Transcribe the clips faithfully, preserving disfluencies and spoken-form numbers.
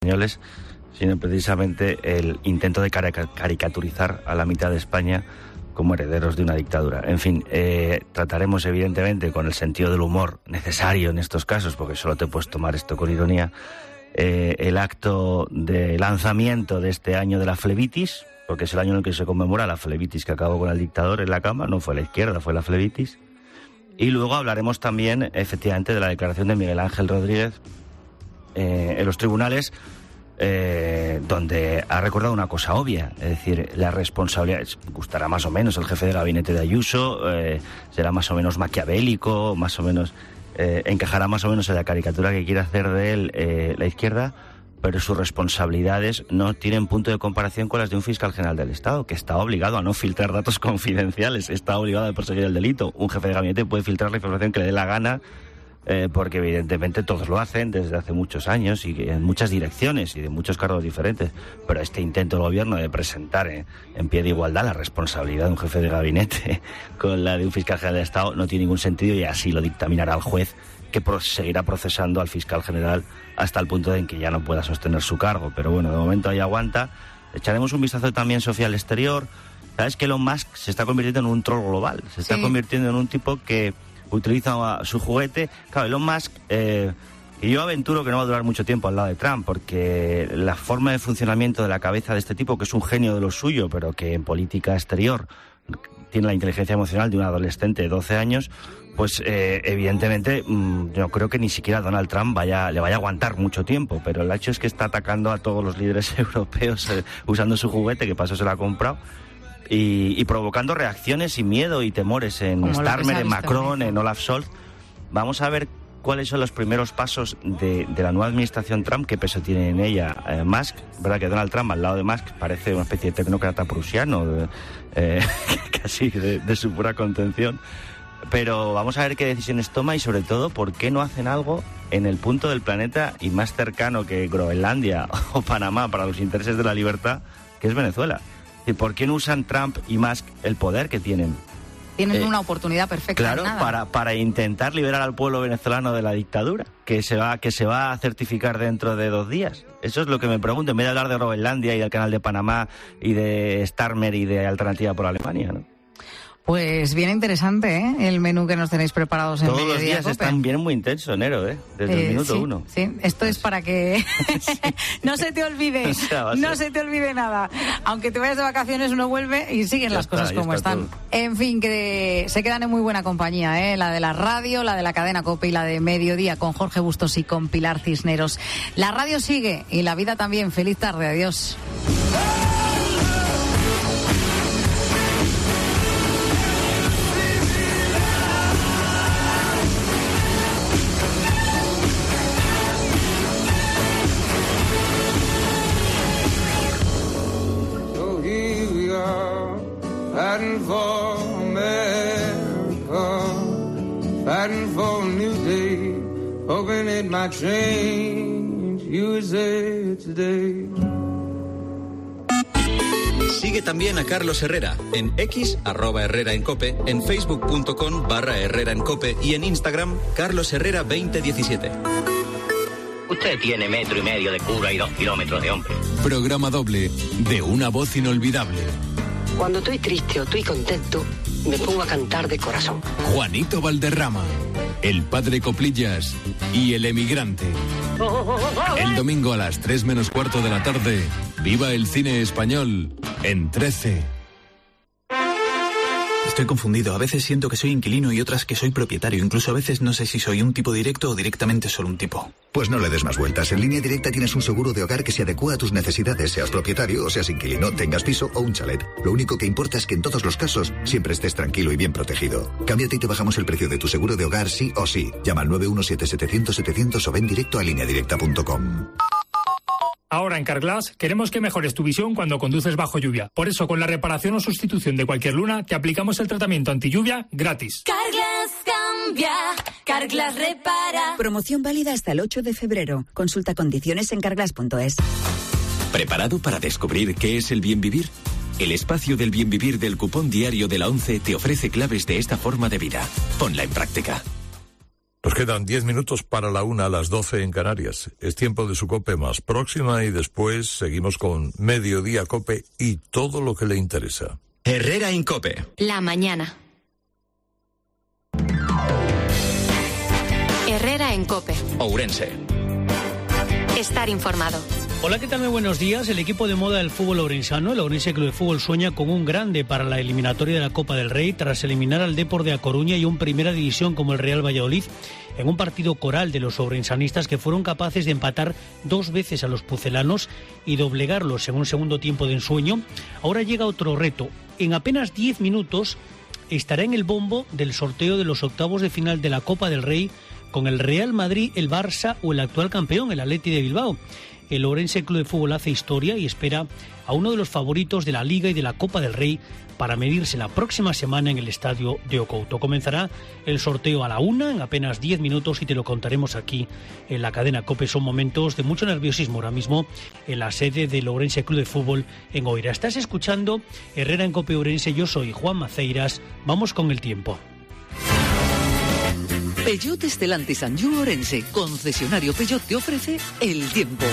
españoles, sino precisamente el intento de caricaturizar a la mitad de España como herederos de una dictadura. En fin, eh, trataremos evidentemente con el sentido del humor necesario en estos casos, porque solo te puedes tomar esto con ironía, eh, el acto de lanzamiento de este año de la flebitis, porque es el año en el que se conmemora la flebitis que acabó con el dictador en la cama, no fue la izquierda, fue la flebitis. Y luego hablaremos también, efectivamente, de la declaración de Miguel Ángel Rodríguez eh, en los tribunales, eh, donde ha recordado una cosa obvia, es decir, la responsabilidad, gustará más o menos el jefe de gabinete de Ayuso, eh, será más o menos maquiavélico, más o menos, eh, encajará más o menos en la caricatura que quiere hacer de él eh, la izquierda, pero sus responsabilidades no tienen punto de comparación con las de un fiscal general del Estado, que está obligado a no filtrar datos confidenciales, está obligado a perseguir el delito. Un jefe de gabinete puede filtrar la información que le dé la gana, eh, porque evidentemente todos lo hacen desde hace muchos años y en muchas direcciones y de muchos cargos diferentes, pero este intento del gobierno de presentar en, en pie de igualdad la responsabilidad de un jefe de gabinete con la de un fiscal general del Estado no tiene ningún sentido, y así lo dictaminará el juez, que seguirá procesando al fiscal general hasta el punto en que ya no pueda sostener su cargo. Pero bueno, de momento ahí aguanta. Echaremos un vistazo también, Sofía, al exterior. Sabes que Elon Musk se está convirtiendo en un troll global, se está sí. convirtiendo en un tipo que utiliza su juguete. Claro, Elon Musk, eh, y yo aventuro que no va a durar mucho tiempo al lado de Trump, porque la forma de funcionamiento de la cabeza de este tipo, que es un genio de lo suyo, pero que en política exterior tiene la inteligencia emocional de un adolescente de doce años, pues eh, evidentemente mmm, yo creo que ni siquiera Donald Trump vaya, le vaya a aguantar mucho tiempo, pero el hecho es que está atacando a todos los líderes europeos eh, usando su juguete, que paso se lo ha comprado, y, y provocando reacciones y miedo y temores en Como Starmer, en Macron, en Olaf Scholz. Vamos a ver cuáles son los primeros pasos de, de la nueva administración Trump, qué peso tiene en ella eh, Musk. Verdad que Donald Trump al lado de Musk parece una especie de tecnócrata prusiano, de, eh, casi de, de su pura contención. Pero vamos a ver qué decisiones toma y sobre todo por qué no hacen algo en el punto del planeta y más cercano que Groenlandia o Panamá para los intereses de la libertad, que es Venezuela. ¿Y por qué no usan Trump y Musk el poder que tienen? Tienen eh, una oportunidad perfecta. Claro, nada. para para intentar liberar al pueblo venezolano de la dictadura, que se va que se va a certificar dentro de dos días. Eso es lo que me pregunto, en vez de hablar de Groenlandia y del canal de Panamá y de Starmer y de Alternativa por Alemania, ¿no? Pues bien interesante, ¿eh? El menú que nos tenéis preparados en Todos los días Cope. Están bien muy intenso, Nero, ¿eh? Desde eh, el minuto sí, uno. Sí, esto es para que sí. no se te olvide, o sea, no se te olvide nada. Aunque te vayas de vacaciones, uno vuelve y siguen ya las está, cosas como está están. Todo. En fin, que se quedan en muy buena compañía, ¿eh? La de la radio, la de la cadena COPE y la de Mediodía, con Jorge Bustos y con Pilar Cisneros. La radio sigue y la vida también. Feliz tarde, adiós. Fighting for America, fighting for a new day, hoping it might change U S A Today. Sigue también a Carlos Herrera en X, arroba Herrera en Cope, en facebook.com barra Herrera en Cope y en Instagram, Carlos Herrera veinte diecisiete. Usted tiene metro y medio de cura y dos kilómetros de hombre. Programa doble de una voz inolvidable. Cuando estoy triste o estoy contento, me pongo a cantar de corazón. Juanito Valderrama, el padre Coplillas y el emigrante. El domingo a las tres menos cuarto de la tarde, viva el cine español en trece. Estoy confundido. A veces siento que soy inquilino y otras que soy propietario. Incluso a veces no sé si soy un tipo directo o directamente solo un tipo. Pues no le des más vueltas. En Línea Directa tienes un seguro de hogar que se adecua a tus necesidades, seas propietario o seas inquilino, tengas piso o un chalet. Lo único que importa es que en todos los casos siempre estés tranquilo y bien protegido. Cámbiate y te bajamos el precio de tu seguro de hogar sí o sí. Llama al nueve uno siete setecientos setecientos o ven directo a línea directa punto com. Ahora en Carglass queremos que mejores tu visión cuando conduces bajo lluvia. Por eso, con la reparación o sustitución de cualquier luna, te aplicamos el tratamiento anti-lluvia gratis. Carglass cambia, Carglass repara. Promoción válida hasta el ocho de febrero. Consulta condiciones en carglass punto es. ¿Preparado para descubrir qué es el bien vivir? El espacio del bien vivir del cupón diario de la ONCE te ofrece claves de esta forma de vida. Ponla en práctica. Nos quedan diez minutos para la una, a las doce en Canarias. Es tiempo de su COPE más próxima y después seguimos con Mediodía COPE y todo lo que le interesa. Herrera en COPE. La mañana. Herrera en COPE. Ourense. Estar informado. Hola, ¿qué tal? Muy buenos días. El equipo de moda del fútbol ourensano, el Ourense Club de Fútbol, sueña con un grande para la eliminatoria de la Copa del Rey tras eliminar al Depor de A Coruña y un Primera División como el Real Valladolid en un partido coral de los ourensanistas que fueron capaces de empatar dos veces a los pucelanos y doblegarlos en un segundo tiempo de ensueño. Ahora llega otro reto. En apenas diez minutos estará en el bombo del sorteo de los octavos de final de la Copa del Rey con el Real Madrid, el Barça o el actual campeón, el Atleti de Bilbao. El Ourense Club de Fútbol hace historia y espera a uno de los favoritos de la Liga y de la Copa del Rey para medirse la próxima semana en el estadio de Ocouto. Comenzará el sorteo a la una, en apenas diez minutos, y te lo contaremos aquí en la cadena COPE. Son momentos de mucho nerviosismo ahora mismo en la sede del Ourense Club de Fútbol en Oira. Estás escuchando Herrera en COPE Ourense, yo soy Juan Maceiras. Vamos con el tiempo. Peugeot Stellantis Anjou Ourense, concesionario Peugeot, te ofrece el tiempo.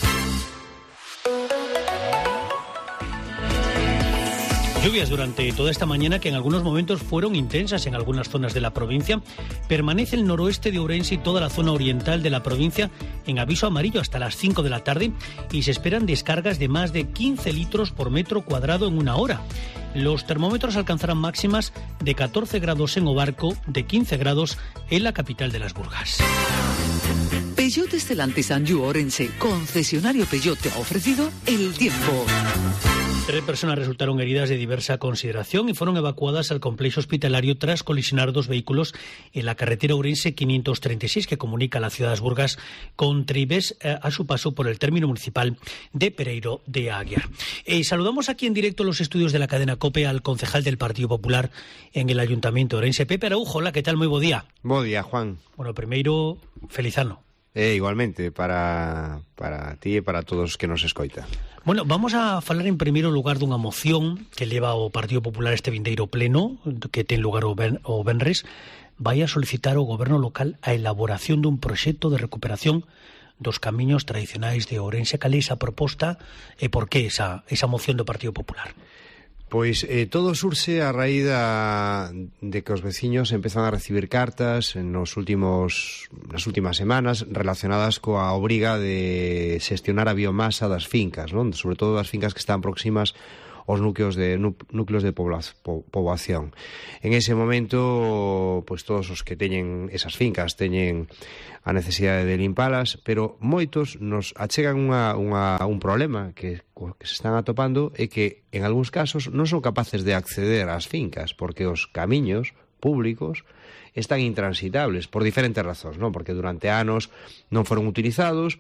Lluvias durante toda esta mañana que en algunos momentos fueron intensas en algunas zonas de la provincia. Permanece el noroeste de Ourense y toda la zona oriental de la provincia en aviso amarillo hasta las cinco de la tarde y se esperan descargas de más de quince litros por metro cuadrado en una hora. Los termómetros alcanzarán máximas de catorce grados en Obarco, de quince grados en la capital de las Burgas. Peugeot Stellantis Anjou Ourense, concesionario Peugeot, te ha ofrecido el tiempo. Tres personas resultaron heridas de diversa consideración y fueron evacuadas al complejo hospitalario tras colisionar dos vehículos en la carretera Ourense quinientos treinta y seis que comunica la ciudad de Burgas con Tribes eh, a su paso por el término municipal de Pereiro de Aguiar. Eh, saludamos aquí en directo en los estudios de la cadena COPE al concejal del Partido Popular en el Ayuntamiento de Ourense, Pepe Araujo. Hola, ¿qué tal? Muy bo día. Bo día, Juan. Bueno, primeiro, feliz ano. Eh, igualmente, para, para ti e para todos que nos escoita. Bueno, vamos a falar en primeiro lugar dunha moción que leva o Partido Popular este vindeiro pleno, que ten lugar o, ben, o Benres, vai a solicitar ao goberno local a elaboración dun proxecto de recuperación dos camiños tradicionais de Ourense. Cal é esa proposta e por que esa, esa moción do Partido Popular? Pois eh, todo surxe a raíz da, de que os veciños empezan a recibir cartas nos últimos, nas últimas semanas relacionadas coa obriga de xestionar a biomasa das fincas, non? Sobre todo das fincas que están próximas aos núcleos de núcleos de poboación. En ese momento, pois todos os que teñen esas fincas teñen a necesidade de limpalas, pero moitos nos achegan unha, unha, un problema que, que se están atopando é que en algúns casos non son capaces de acceder ás fincas porque os camiños públicos están intransitables por diferentes razóns, non? Porque durante anos non foron utilizados,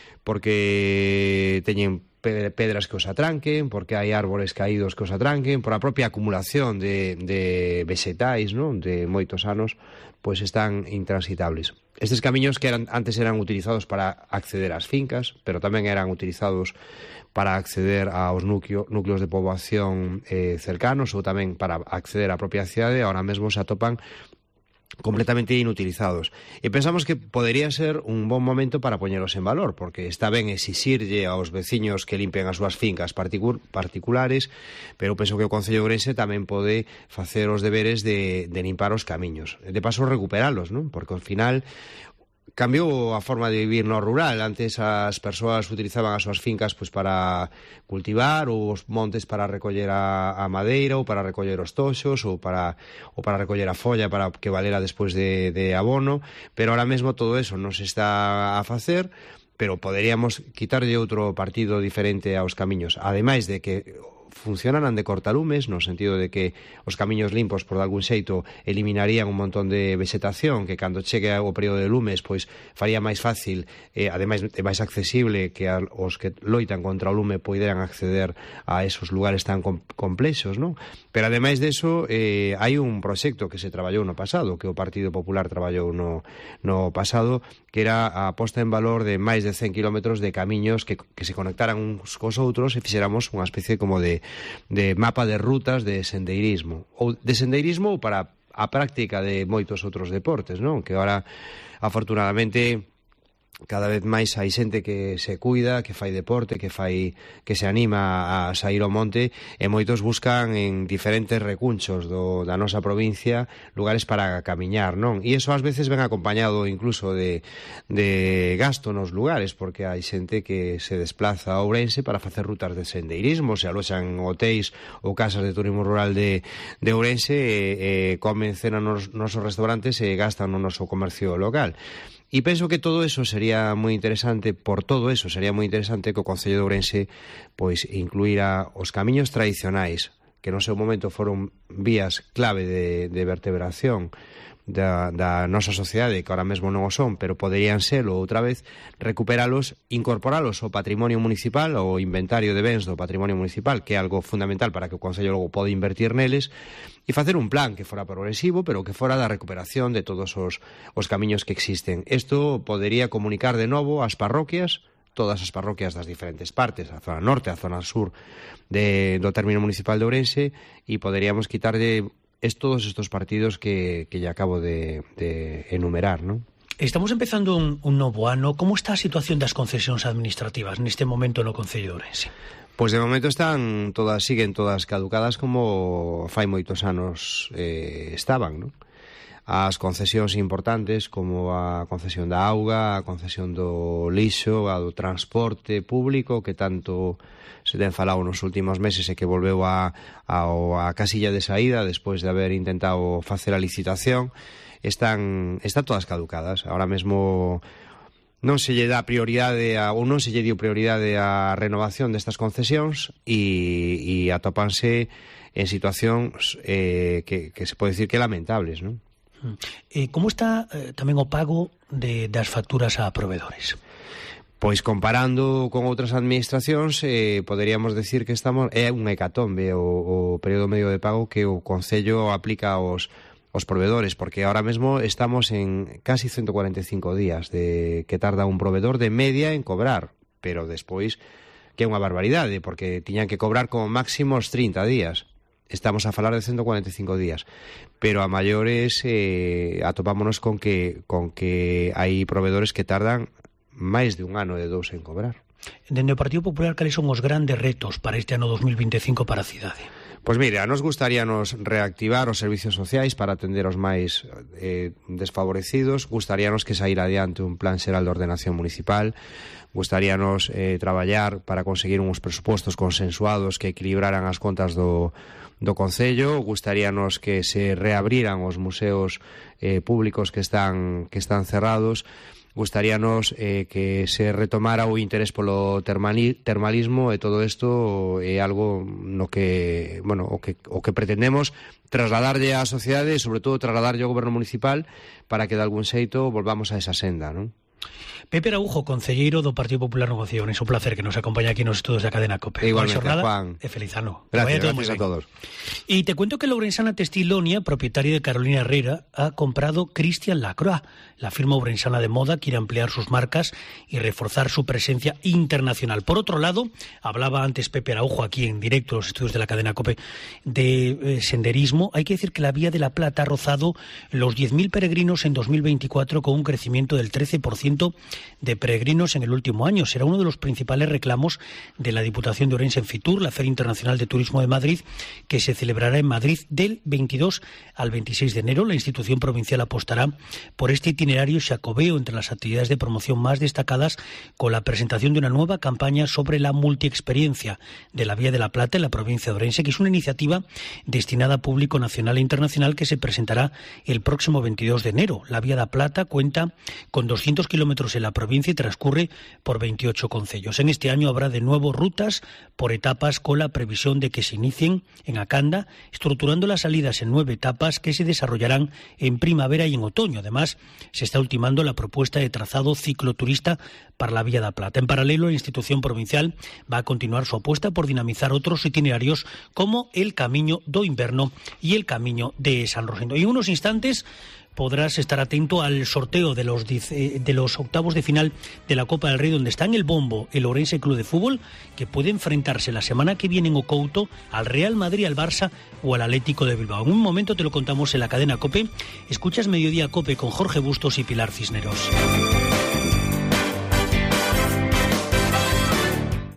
porque teñen pedras que os atranquen, porque hai árbores caídos que os atranquen, por a propia acumulación de, de vegetais, non? De moitos anos, pois están intransitables. Estes camiños que eran antes eran utilizados para acceder ás fincas, pero tamén eran utilizados para acceder aos núcleo, núcleos de poboación eh, cercanos ou tamén para acceder á propia cidade, ahora mesmo se atopan completamente inutilizados. E pensamos que podería ser un bon momento para poñelos en valor, porque está ben exixirlle aos veciños que limpen as súas fincas particulares, pero penso que o Concello de Ourense tamén pode facer os deberes de, de limpar os camiños. De paso, recuperalos, non? Porque ao final cambiou a forma de vivir no rural. Antes as persoas utilizaban as súas fincas pois para cultivar, ou os montes para recoller a, a madeira, ou para recoller os toxos, ou para, ou para recoller a folla para que valera despois de, de abono, pero ahora mesmo todo eso non se está a facer, pero poderíamos quitarlle outro partido diferente aos camiños, ademais de que funcionaran de cortalumes, no sentido de que os camiños limpos, por algún xeito, eliminarían un montón de vegetación que cando chegue o período de lumes, pois faría máis fácil, eh, ademais é máis accesible que a, os que loitan contra o lume poideran acceder a esos lugares tan com, complexos, non? Pero ademais deso, eh, hai un proxecto que se traballou no pasado, que o Partido Popular traballou no, no pasado, que era a posta en valor de máis de cen kilómetros de camiños que, que se conectaran uns cos outros e fixéramos unha especie como de de mapa de rutas de sendeirismo, ou de sendeirismo ou para a práctica de moitos outros deportes, non? Que agora, afortunadamente, cada vez máis hai xente que se cuida, que fai deporte, que fai que se anima a sair ao monte, e moitos buscan en diferentes recunchos do, da nosa provincia lugares para camiñar, non? E iso ás veces ven acompañado incluso de, de gasto nos lugares, porque hai xente que se desplaza a Ourense para facer rutas de sendeirismo, se aloxan en hotéis ou casas de turismo rural de, de Ourense, e, e comen, cenan nos nosos restaurantes e gastan no noso comercio local. E penso que todo eso sería moi interesante, por todo eso sería moi interesante que o Concello de Ourense pois incluíra os camiños tradicionais, que no seu momento foron vías clave de, de vertebración da, da nosa sociedade, que ahora mesmo non o son, pero poderían serlo outra vez, recuperalos, incorporalos ao patrimonio municipal, ao inventario de bens do patrimonio municipal, que é algo fundamental para que o Concello logo pode invertir neles, e facer un plan que fora progresivo, pero que fora da recuperación de todos os, os camiños que existen. Isto podería comunicar de novo ás parroquias, todas as parroquias das diferentes partes, a zona norte, a zona sur de, do término municipal de Ourense, e poderíamos quitarlle es todos estos partidos que, que ya acabo de, de enumerar, ¿no? Estamos empezando un, un novo ano. Como está a situación das concesións administrativas neste momento no Concello de Ourense? Pois de momento están todas, siguen todas caducadas como fai moitos anos eh, estaban, ¿no? As concesións importantes como a concesión da auga, a concesión do lixo, a do transporte público, que tanto se ten falado nos últimos meses e que volveu a, a, a casilla de saída despois de haber intentado facer a licitación, están, están todas caducadas. Ahora mesmo non se lle dá prioridade a, ou non se lle dio prioridade á renovación destas concesións e, e atópanse en situacións eh, que, que se pode dicir que lamentables, non? Eh, como está eh, tamén o pago de, das facturas a proveedores? Pois comparando con outras administracións, eh, poderíamos decir que estamos é un hecatombe o, o período medio de pago que o Concello aplica aos, aos proveedores, porque ahora mesmo estamos en casi ciento cuarenta e cinco días de que tarda un proveedor de media en cobrar, pero despois que é unha barbaridade, porque tiñan que cobrar como máximo os trinta días. Estamos a falar de ciento cuarenta e cinco días, pero a maiores eh, atopámonos con que, con que hai proveedores que tardan máis de un ano de dous en cobrar. Dende o Partido Popular, cales son os grandes retos para este ano dos mil veinticinco para a cidade? Pois mire, a nos gustaríanos reactivar os servicios sociais para atender os máis eh, desfavorecidos, gustaríanos que saíra adiante un plan xeral de ordenación municipal, gustaríanos eh, traballar para conseguir uns presupostos consensuados que equilibraran as contas do, do Concello, gustaríanos que se reabriran os museos eh, públicos que están, que están cerrados, gustaríanos eh, que se retomara o interés polo termali, termalismo, e todo isto é algo no que, bueno, o que, o que pretendemos trasladarlle á sociedade e sobre todo trasladarlle ao goberno municipal para que de algún xeito volvamos a esa senda, non? Pepe Araujo, concelleiro do Partido Popular no Concello. É un placer que nos acompañe aquí nos estudos da cadena COPE. Igualmente, Juan. E feliz ano. Gracias, gracias a todos. Y te cuento que la ourensana Textilonia, propietaria de Carolina Herrera, ha comprado Christian Lacroix. La firma ourensana de moda quiere ampliar sus marcas y reforzar su presencia internacional. Por otro lado, hablaba antes Pepe Araujo aquí en directo, los estudios de la cadena COPE, de eh, senderismo. Hay que decir que la Vía de la Plata ha rozado los diez mil peregrinos en dos mil veinticuatro con un crecimiento del trece por ciento de peregrinos en el último año. Será uno de los principales reclamos de la Diputación de Ourense en Fitur, la Feria Internacional de Turismo de Madrid, que se celebrará en Madrid del veintidós al veintiséis de enero. La institución provincial apostará por este itinerario xacobeo entre las actividades de promoción más destacadas, con la presentación de una nueva campaña sobre la multiexperiencia de la Vía de la Plata en la provincia de Ourense, que es una iniciativa destinada a público nacional e internacional que se presentará el próximo veintidós de enero. La Vía de la Plata cuenta con doscientos kilómetros en la provincia y transcurre por veintiocho concellos. En este año habrá de nuevo rutas por etapas, con la previsión de que se inicien en Acanda, estructurando las salidas en nueve etapas que se desarrollarán en primavera y en otoño. Además, se está ultimando la propuesta de trazado cicloturista para la Vía de la Plata. En paralelo, la institución provincial va a continuar su apuesta por dinamizar otros itinerarios como el Camiño do Inverno y el Camiño de San Rosendo. Y en unos instantes podrás estar atento al sorteo de los, de los octavos de final de la Copa del Rey, donde está en el bombo el Ourense Club de Fútbol, que puede enfrentarse la semana que viene en Ocouto al Real Madrid, al Barça o al Atlético de Bilbao. En un momento te lo contamos en la cadena COPE. Escuchas Mediodía COPE con Jorge Bustos y Pilar Cisneros.